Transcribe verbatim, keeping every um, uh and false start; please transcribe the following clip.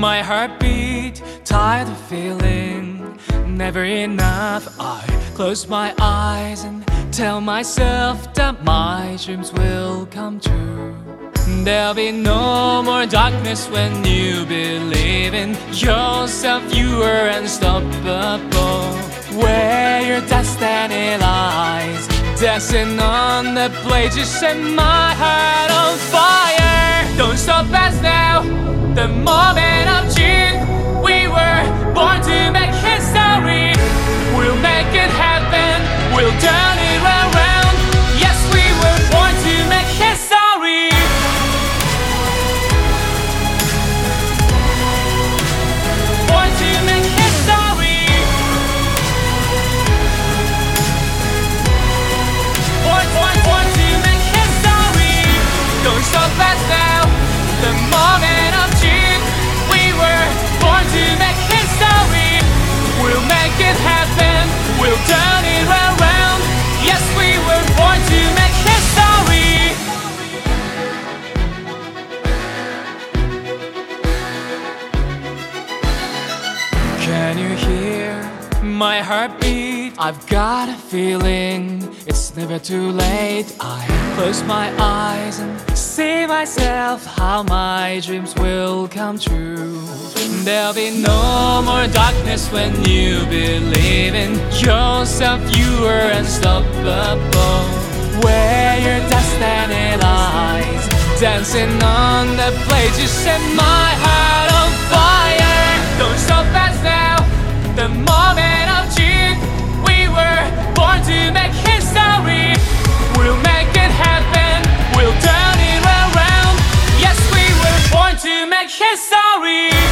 My heartbeat, tired of feeling never enough. I close my eyes and tell myself that my dreams will come true. There'll be no more darkness when you believe in yourself. You are unstoppable. Where your destiny lies, dancing on the blade, you set my heart on fire. Don't stop us now, the moment of June. We were born to make history. We'll make it happen, we'll turn it around. Yes, we were born to make history. Born to make history. Born, born, born to make history. Don't stop us now, the moment of June. We were born to make history. We'll make it happen, we'll turn it around. Yes, we were born to make history. Can you hear my heartbeat? I've got a feeling it's never too late. I close my eyes and see myself how my dreams will come true. There'll be no more darkness when you believe in yourself. You are unstoppable. Where your destiny lies, dancing on the blade, you set my heart on fire. Don't stop us now, the moment of June. We were born to make history. We'll make it happen, we'll turn it around. Yes, we were born to make history.